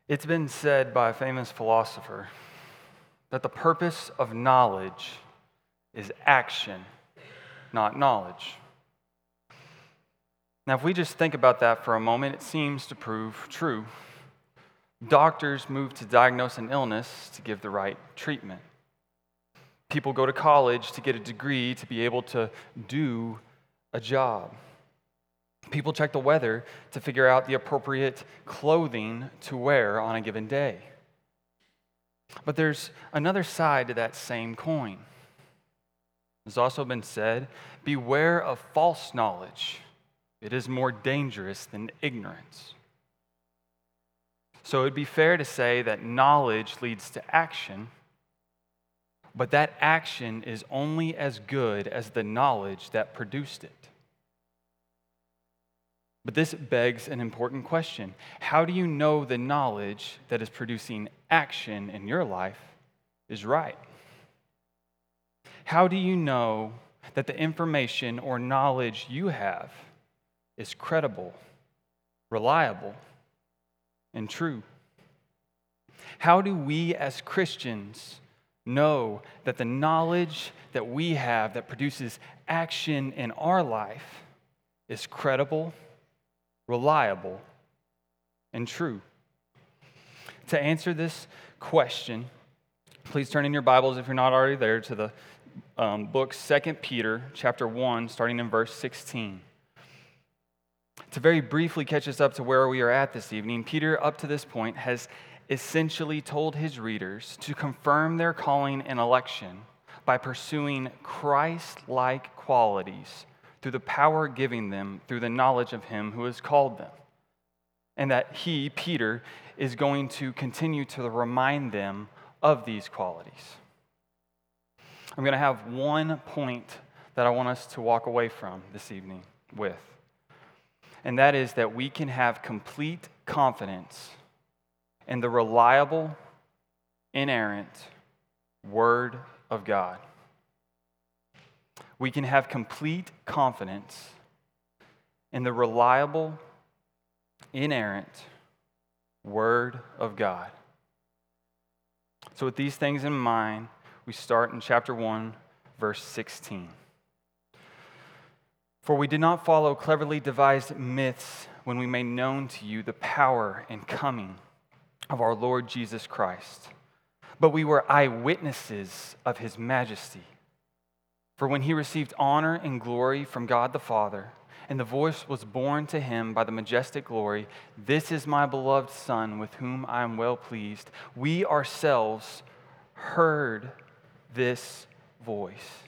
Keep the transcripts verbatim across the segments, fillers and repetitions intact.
It's been said by a famous philosopher that the purpose of knowledge is action, not knowledge. Now, if we just think about that for a moment, it seems to prove true. Doctors move to diagnose an illness to give the right treatment. People go to college to get a degree to be able to do a job. People check the weather to figure out the appropriate clothing to wear on a given day. But there's another side to that same coin. It's also been said, beware of false knowledge. It is more dangerous than ignorance. So it'd be fair to say that knowledge leads to action, but that action is only as good as the knowledge that produced it. But this begs an important question. How do you know the knowledge that is producing action in your life is right? How do you know that the information or knowledge you have is credible, reliable, and true? How do we as Christians know that the knowledge that we have that produces action in our life is credible, reliable, and true? To answer this question, please turn in your Bibles, if you're not already there, to the um, book Second Peter chapter one, starting in verse sixteen. To very briefly catch us up to where we are at this evening, Peter, up to this point, has essentially told his readers to confirm their calling and election by pursuing Christ-like qualities through the power giving them through the knowledge of him who has called them. And that he, Peter, is going to continue to remind them of these qualities. I'm going to have one point that I want us to walk away from this evening with. And that is that we can have complete confidence in the reliable, inerrant Word of God. We can have complete confidence in the reliable, inerrant Word of God. So with these things in mind, we start in chapter one, verse sixteen. For we did not follow cleverly devised myths when we made known to you the power and coming of our Lord Jesus Christ, but we were eyewitnesses of his majesty. For when he received honor and glory from God the Father, and the voice was borne to him by the majestic glory, "This is my beloved Son, with whom I am well pleased," we ourselves heard this voice,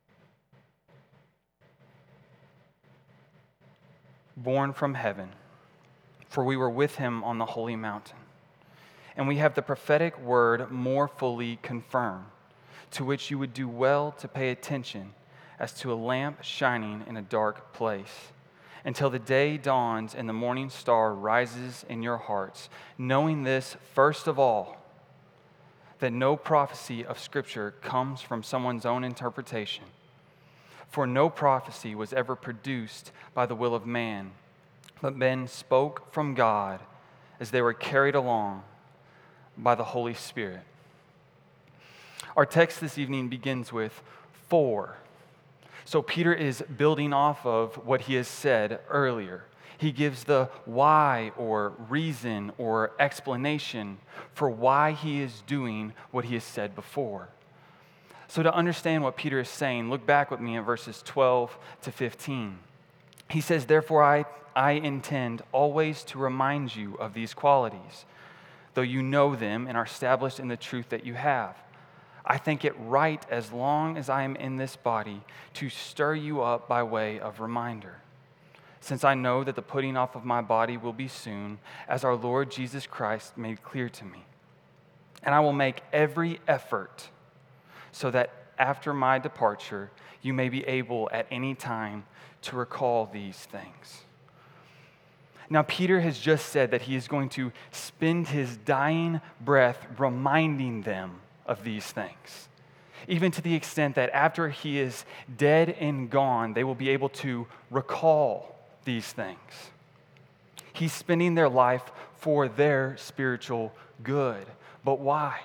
born from heaven, for we were with him on the holy mountain. And we have the prophetic word more fully confirmed, to which you would do well to pay attention as to a lamp shining in a dark place, until the day dawns and the morning star rises in your hearts, knowing this first of all, that no prophecy of Scripture comes from someone's own interpretation. For no prophecy was ever produced by the will of man, but men spoke from God as they were carried along by the Holy Spirit. Our text this evening begins with "for." So Peter is building off of what he has said earlier. He gives the why or reason or explanation for why he is doing what he has said before. So to understand what Peter is saying, look back with me at verses twelve to fifteen. He says, "Therefore I, I intend always to remind you of these qualities, though you know them and are established in the truth that you have. I think it right, as long as I am in this body, to stir you up by way of reminder, since I know that the putting off of my body will be soon, as our Lord Jesus Christ made clear to me. And I will make every effort so that after my departure, you may be able at any time to recall these things." Now, Peter has just said that he is going to spend his dying breath reminding them of these things, even to the extent that after he is dead and gone, they will be able to recall these things. He's spending their life for their spiritual good. But why?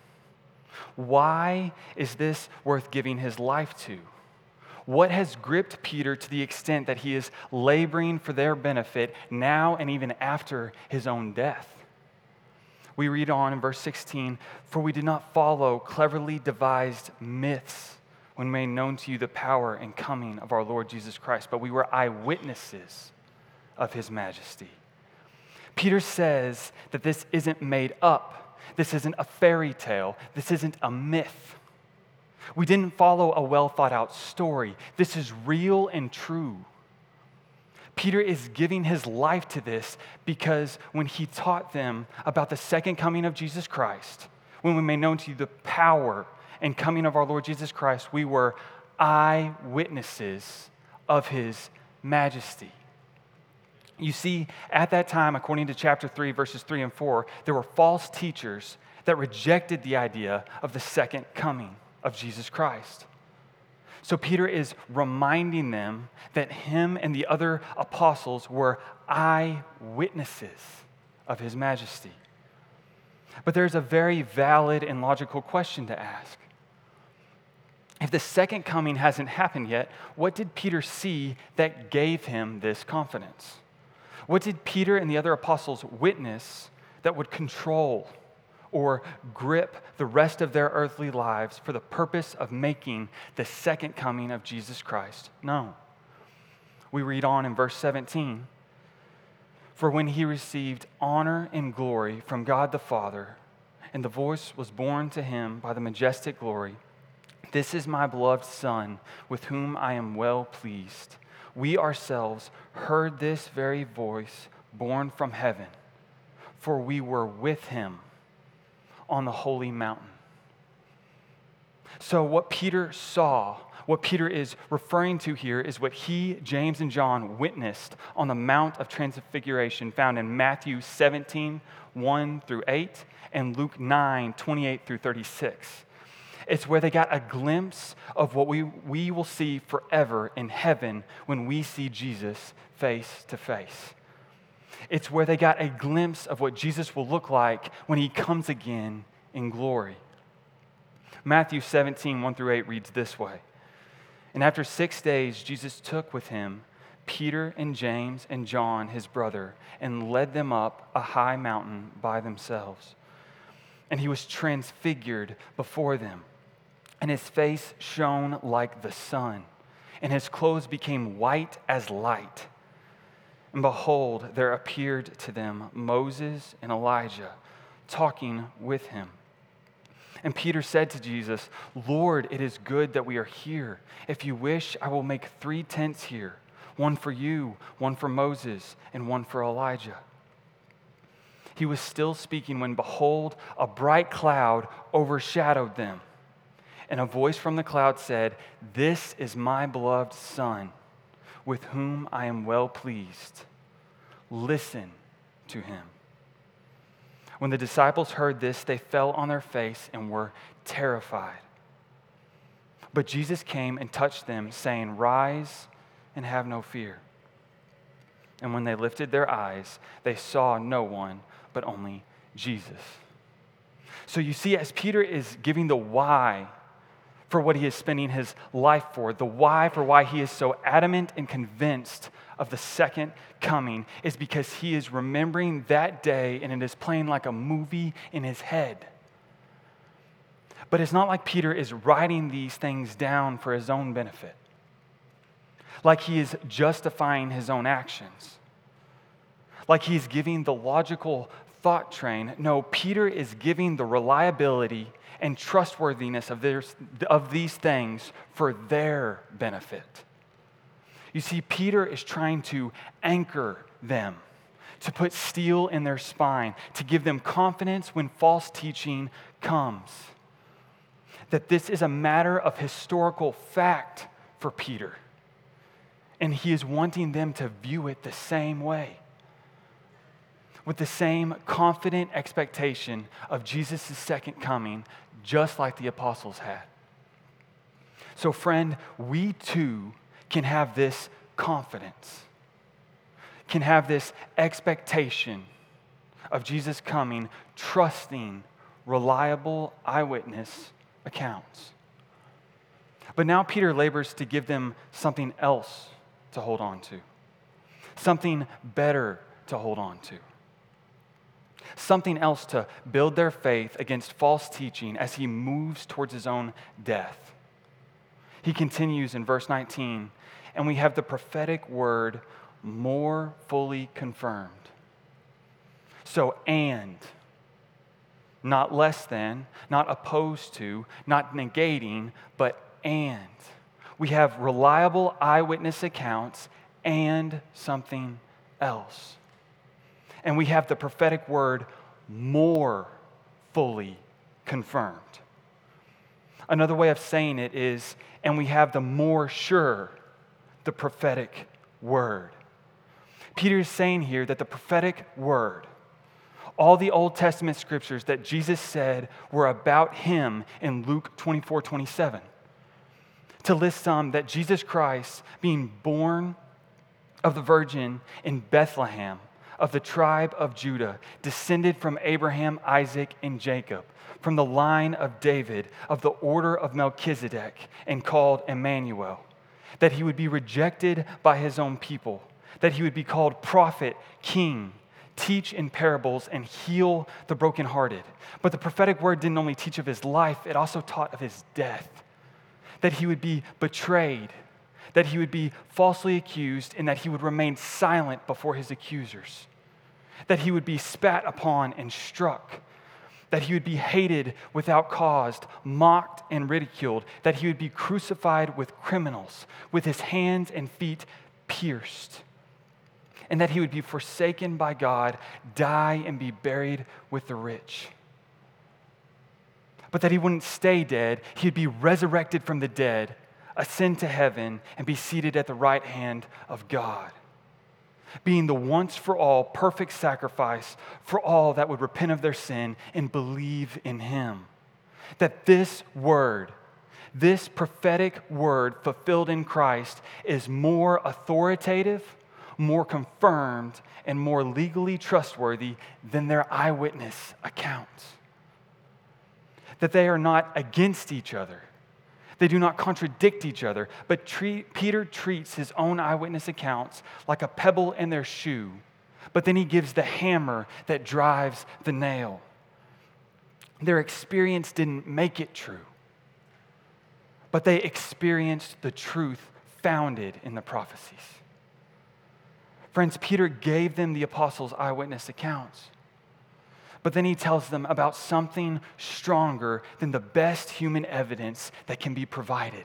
Why is this worth giving his life to? What has gripped Peter to the extent that he is laboring for their benefit now and even after his own death? We read on in verse sixteen, "For we did not follow cleverly devised myths when made known to you the power and coming of our Lord Jesus Christ, but we were eyewitnesses of his majesty." Peter says that this isn't made up. This isn't a fairy tale. This isn't a myth. We didn't follow a well thought out story. This is real and true. Peter is giving his life to this because when he taught them about the second coming of Jesus Christ, when we made known to you the power and coming of our Lord Jesus Christ, we were eyewitnesses of his majesty. You see, at that time, according to chapter three, verses three and four, there were false teachers that rejected the idea of the second coming of Jesus Christ. So Peter is reminding them that him and the other apostles were eyewitnesses of his majesty. But there's a very valid and logical question to ask. If the second coming hasn't happened yet, what did Peter see that gave him this confidence? What did Peter and the other apostles witness that would control or grip the rest of their earthly lives for the purpose of making the second coming of Jesus Christ known? We read on in verse seventeen, "For when he received honor and glory from God the Father, and the voice was borne to him by the majestic glory, 'This is my beloved Son, with whom I am well pleased.' We ourselves heard this very voice borne from heaven, for we were with him on the holy mountain." So what Peter saw, what Peter is referring to here is what he, James, and John witnessed on the Mount of Transfiguration found in Matthew seventeen, one through eight, and Luke nine, twenty-eight through thirty-six. It's where they got a glimpse of what we, we will see forever in heaven when we see Jesus face to face. It's where they got a glimpse of what Jesus will look like when he comes again in glory. Matthew seventeen, one through eight reads this way. "And after six days, Jesus took with him Peter and James and John, his brother, and led them up a high mountain by themselves. And he was transfigured before them, and his face shone like the sun, and his clothes became white as light. And behold, there appeared to them Moses and Elijah talking with him. And Peter said to Jesus, 'Lord, it is good that we are here. If you wish, I will make three tents here, one for you, one for Moses, and one for Elijah.' He was still speaking when, behold, a bright cloud overshadowed them. And a voice from the cloud said, 'This is my beloved Son, with whom I am well pleased. Listen to him.' When the disciples heard this, they fell on their face and were terrified. But Jesus came and touched them, saying, 'Rise and have no fear.' And when they lifted their eyes, they saw no one but only Jesus." So you see, as Peter is giving the why for what he is spending his life for, the why for why he is so adamant and convinced of the second coming is because he is remembering that day and it is playing like a movie in his head. But it's not like Peter is writing these things down for his own benefit, like he is justifying his own actions, like he's giving the logical thought train. No, Peter is giving the reliability and trustworthiness of, their, of these things for their benefit. You see, Peter is trying to anchor them, to put steel in their spine, to give them confidence when false teaching comes. That this is a matter of historical fact for Peter. And he is wanting them to view it the same way, with the same confident expectation of Jesus' second coming, just like the apostles had. So friend, we too can have this confidence. can have this expectation of Jesus coming, trusting reliable eyewitness accounts. But now Peter labors to give them something else to hold on to, something better to hold on to, something else to build their faith against false teaching as he moves towards his own death. He continues in verse nineteen, and we have the prophetic word more fully confirmed. So, and, not less than, not opposed to, not negating, but and. We have reliable eyewitness accounts and something else. And we have the prophetic word more fully confirmed. Another way of saying it is, and we have the more sure, the prophetic word. Peter is saying here that the prophetic word, all the Old Testament scriptures that Jesus said were about him in Luke twenty-four twenty-seven. To list some, that Jesus Christ, being born of the Virgin in Bethlehem, of the tribe of Judah, descended from Abraham, Isaac, and Jacob, from the line of David, of the order of Melchizedek, and called Emmanuel, that he would be rejected by his own people, that he would be called prophet, king, teach in parables, and heal the brokenhearted. But the prophetic word didn't only teach of his life, it also taught of his death, that he would be betrayed, that he would be falsely accused, and that he would remain silent before his accusers, that he would be spat upon and struck, that he would be hated without cause, mocked and ridiculed, that he would be crucified with criminals, with his hands and feet pierced, and that he would be forsaken by God, die and be buried with the rich. But that he wouldn't stay dead, he'd be resurrected from the dead, ascend to heaven, and be seated at the right hand of God, being the once for all perfect sacrifice for all that would repent of their sin and believe in him. That this word, this prophetic word fulfilled in Christ is more authoritative, more confirmed, and more legally trustworthy than their eyewitness accounts. That they are not against each other. They do not contradict each other, but treat, Peter treats his own eyewitness accounts like a pebble in their shoe, but then he gives the hammer that drives the nail. Their experience didn't make it true, but they experienced the truth founded in the prophecies. Friends, Peter gave them the apostles' eyewitness accounts, but then he tells them about something stronger than the best human evidence that can be provided.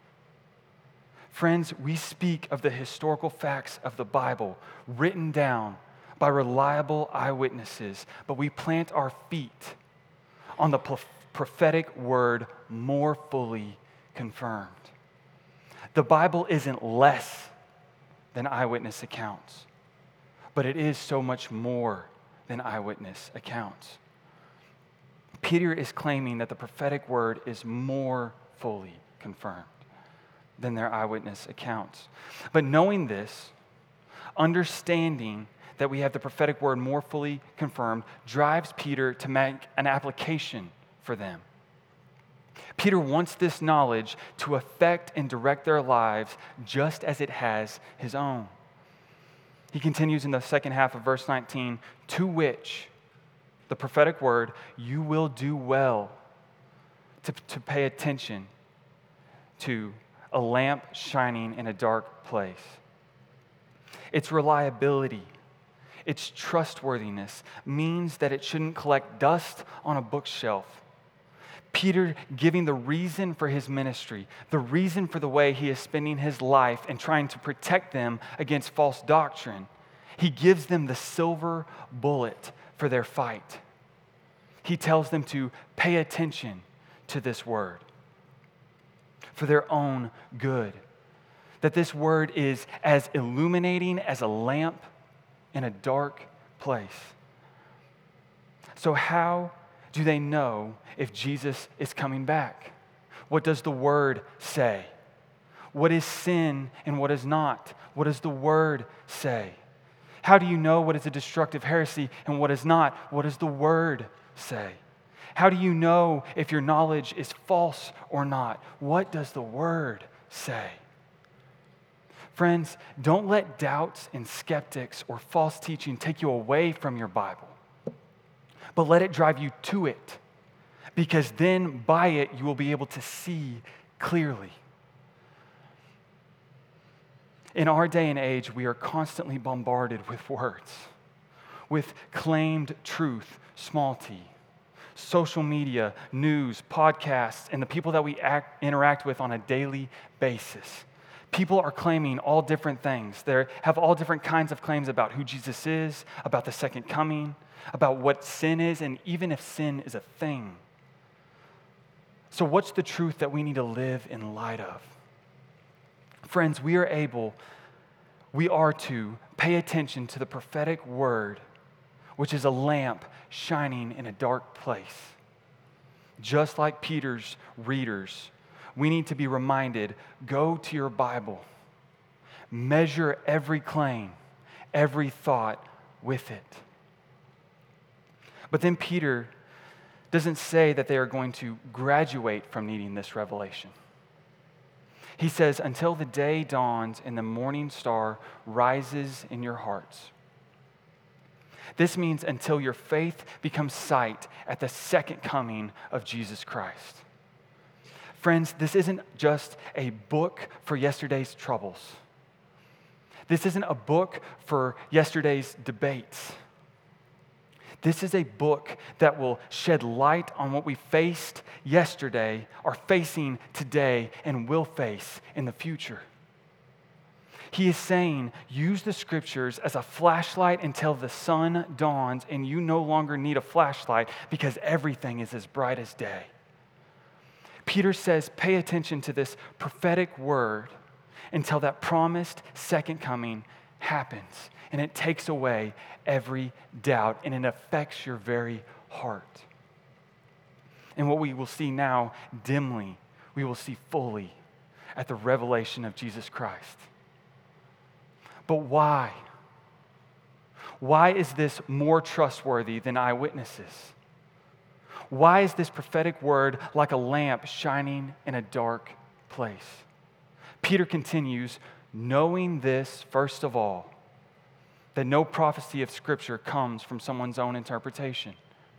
Friends, we speak of the historical facts of the Bible written down by reliable eyewitnesses, but we plant our feet on the prophetic word more fully confirmed. The Bible isn't less than eyewitness accounts, but it is so much more than eyewitness accounts. Peter is claiming that the prophetic word is more fully confirmed than their eyewitness accounts. But knowing this, understanding that we have the prophetic word more fully confirmed, drives Peter to make an application for them. Peter wants this knowledge to affect and direct their lives just as it has his own. He continues in the second half of verse nineteen, to which, the prophetic word, you will do well to, to pay attention to a lamp shining in a dark place. Its reliability, its trustworthiness means that it shouldn't collect dust on a bookshelf. Peter giving the reason for his ministry, the reason for the way he is spending his life and trying to protect them against false doctrine. He gives them the silver bullet for their fight. He tells them to pay attention to this word for their own good. That this word is as illuminating as a lamp in a dark place. So how do they know if Jesus is coming back? What does the word say? What is sin and what is not? What does the word say? How do you know what is a destructive heresy and what is not? What does the Word say? How do you know if your knowledge is false or not? What does the Word say? Friends, don't let doubts and skeptics or false teaching take you away from your Bible, but let it drive you to it, because then by it you will be able to see clearly. In our day and age, we are constantly bombarded with words, with claimed truth, small t, social media, news, podcasts, and the people that we act, interact with on a daily basis. People are claiming all different things. They have all different kinds of claims about who Jesus is, about the second coming, about what sin is, and even if sin is a thing. So what's the truth that we need to live in light of? Friends, we are able, we are to pay attention to the prophetic word, which is a lamp shining in a dark place. Just like Peter's readers, we need to be reminded, go to your Bible, measure every claim, every thought with it. But then Peter doesn't say that they are going to graduate from needing this revelation. He says, until the day dawns and the morning star rises in your hearts. This means until your faith becomes sight at the second coming of Jesus Christ. Friends, this isn't just a book for yesterday's troubles. This isn't a book for yesterday's debates. This is a book that will shed light on what we faced yesterday, are facing today, and will face in the future. He is saying, use the scriptures as a flashlight until the sun dawns and you no longer need a flashlight because everything is as bright as day. Peter says, pay attention to this prophetic word until that promised second coming happens. And it takes away every doubt, and it affects your very heart. And what we will see now dimly, we will see fully at the revelation of Jesus Christ. But why? Why is this more trustworthy than eyewitnesses? Why is this prophetic word like a lamp shining in a dark place? Peter continues, knowing this, first of all, that no prophecy of Scripture comes from someone's own interpretation.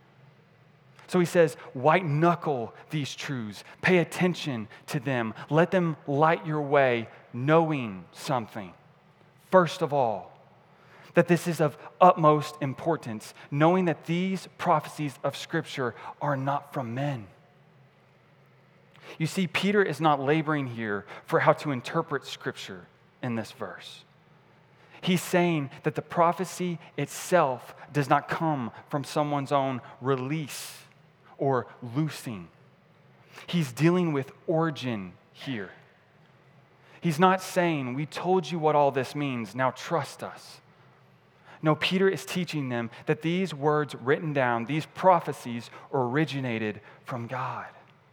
So he says, white knuckle these truths. Pay attention to them. Let them light your way, knowing something. First of all, that this is of utmost importance, knowing that these prophecies of Scripture are not from men. You see, Peter is not laboring here for how to interpret Scripture in this verse. He's saying that the prophecy itself does not come from someone's own release or loosing. He's dealing with origin here. He's not saying, we told you what all this means, now trust us. No, Peter is teaching them that these words written down, these prophecies, originated from God.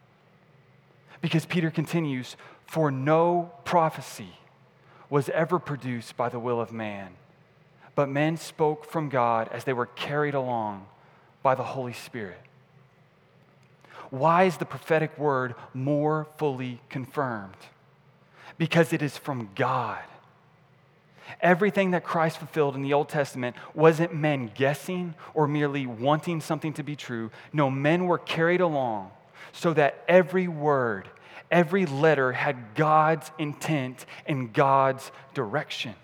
Because Peter continues, for no prophecy was ever produced by the will of man, but men spoke from God as they were carried along by the Holy Spirit. Why is the prophetic word more fully confirmed? Because it is from God. Everything that Christ fulfilled in the Old Testament wasn't men guessing or merely wanting something to be true. No, men were carried along so that every word, every letter had God's intent and God's direction.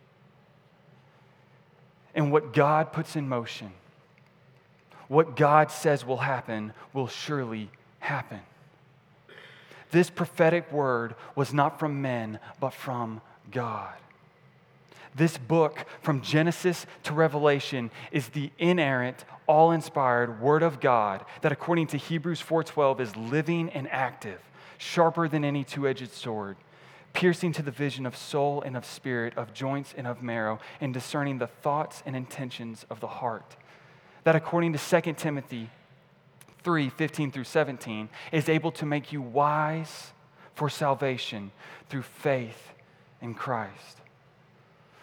And what God puts in motion, what God says will happen, will surely happen. This prophetic word was not from men, but from God. This book, from Genesis to Revelation, is the inerrant, all-inspired Word of God that, according to Hebrews four twelve, is living and active, sharper than any two-edged sword, piercing to the vision of soul and of spirit, of joints and of marrow, and discerning the thoughts and intentions of the heart. That, according to Second Timothy three fifteen through seventeen, is able to make you wise for salvation through faith in Christ.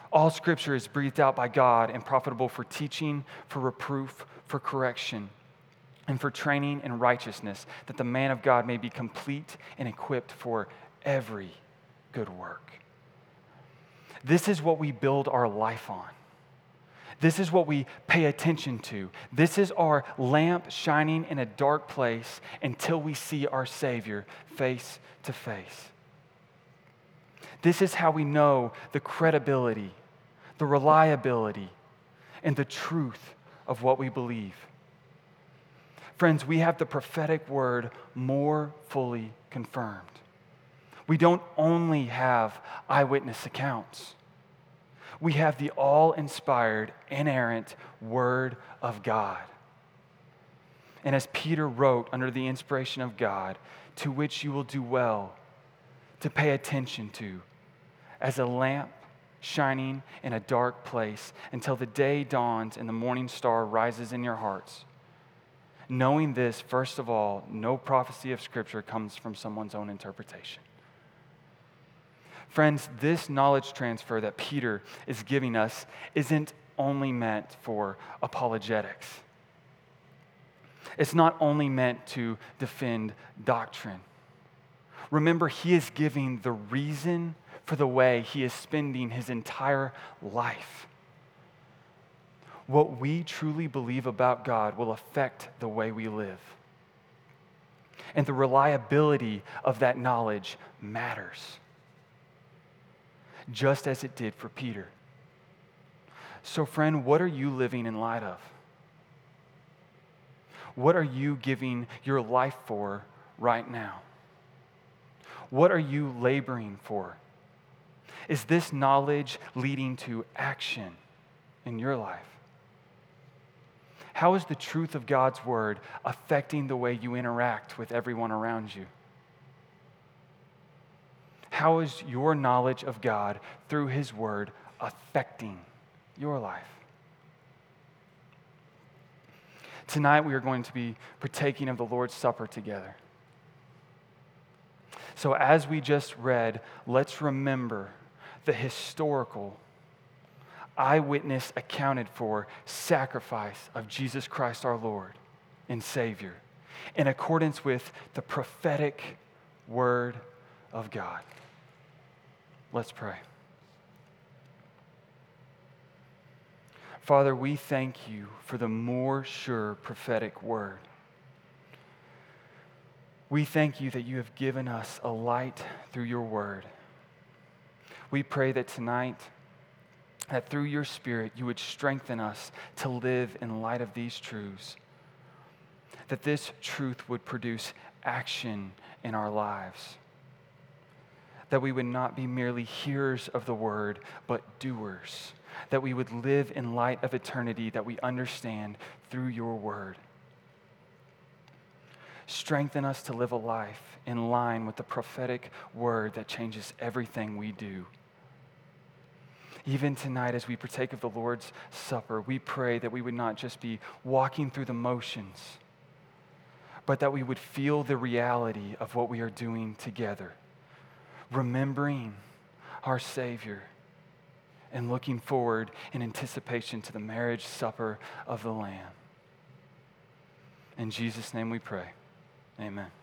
All Scripture is breathed out by God and profitable for teaching, for reproof, for correction, and for training in righteousness, that the man of God may be complete and equipped for every good work. This is what we build our life on. This is what we pay attention to. This is our lamp shining in a dark place until we see our Savior face to face. This is how we know the credibility, the reliability, and the truth of what we believe. Friends, we have the prophetic word more fully confirmed. We don't only have eyewitness accounts. We have the all-inspired, inerrant Word of God. And as Peter wrote under the inspiration of God, to which you will do well to pay attention to, as a lamp shining in a dark place until the day dawns and the morning star rises in your hearts. Knowing this, first of all, no prophecy of Scripture comes from someone's own interpretation. Friends, this knowledge transfer that Peter is giving us isn't only meant for apologetics. It's not only meant to defend doctrine. Remember, he is giving the reason for the way he is spending his entire life. What we truly believe about God will affect the way we live. And the reliability of that knowledge matters, just as it did for Peter. So, friend, what are you living in light of? What are you giving your life for right now? What are you laboring for? Is this knowledge leading to action in your life? How is the truth of God's word affecting the way you interact with everyone around you? How is your knowledge of God through his word affecting your life? Tonight we are going to be partaking of the Lord's Supper together. So as we just read, let's remember the historical, eyewitness accounted for sacrifice of Jesus Christ our Lord and Savior in accordance with the prophetic word of God. Let's pray. Father, we thank you for the more sure prophetic word. We thank you that you have given us a light through your word. We pray that tonight, that through your Spirit, you would strengthen us to live in light of these truths. That this truth would produce action in our lives. That we would not be merely hearers of the word, but doers. That we would live in light of eternity that we understand through your word. Strengthen us to live a life in line with the prophetic word that changes everything we do. Even tonight, as we partake of the Lord's Supper, we pray that we would not just be walking through the motions, but that we would feel the reality of what we are doing together, remembering our Savior and looking forward in anticipation to the marriage supper of the Lamb. In Jesus' name we pray. Amen.